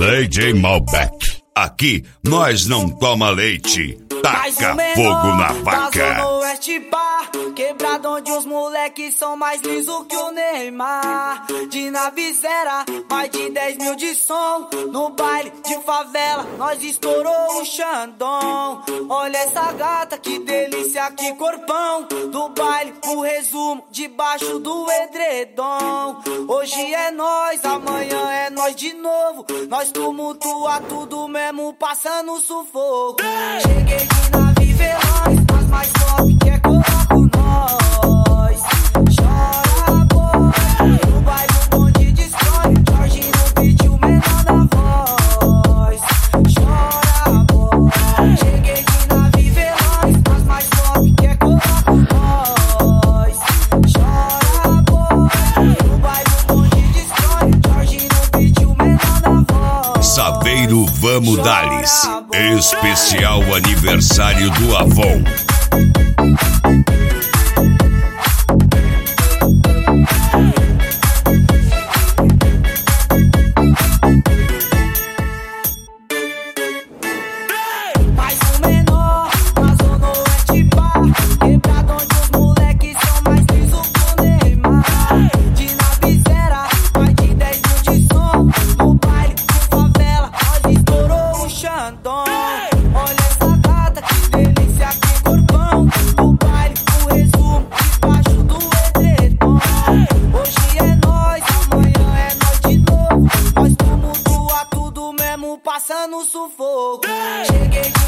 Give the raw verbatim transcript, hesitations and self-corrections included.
D J Malbec. Aqui nós não toma leite, taca fogo na vaca. No Oeste Bar, quebrado onde os moleques são mais liso que o Neymar. De Navizera, mais de dez mil de som. No baile de favela, nós estourou o Xandão. Olha essa gata, que delícia, que corpão. Do baile, o resumo, debaixo do edredom. Hoje é nós, amanhã é nós de novo. Nós tumultua tudo mesmo, passando sufoco. Cheguei de nave veloz, as mais top que é coloco nós. Chora, boy, no baile o bonde destrói. Jorge no beat, o menor da voz. Chora, boy. Cheguei de nave veloz, as mais top que é coloco nós. Chora, boy, no baile o bonde destrói. Jorge no beat, o menor da voz. Saveiro Vamos Dales, especial aniversário do Avon. Mais um menor, na zona oeste bar, quebrado onde os moleques são mais liso que o Neymar. De Navizera, mais de dez mil de som. No baile de favela, nós estourou o Xandão. Olha essa gata, que delícia, que corpão. No baile, o resumo, debaixo do edredom. Hoje é nós, amanhã é nós de novo. Nós tumultua tudo mesmo, passando sufoco. Cheguei de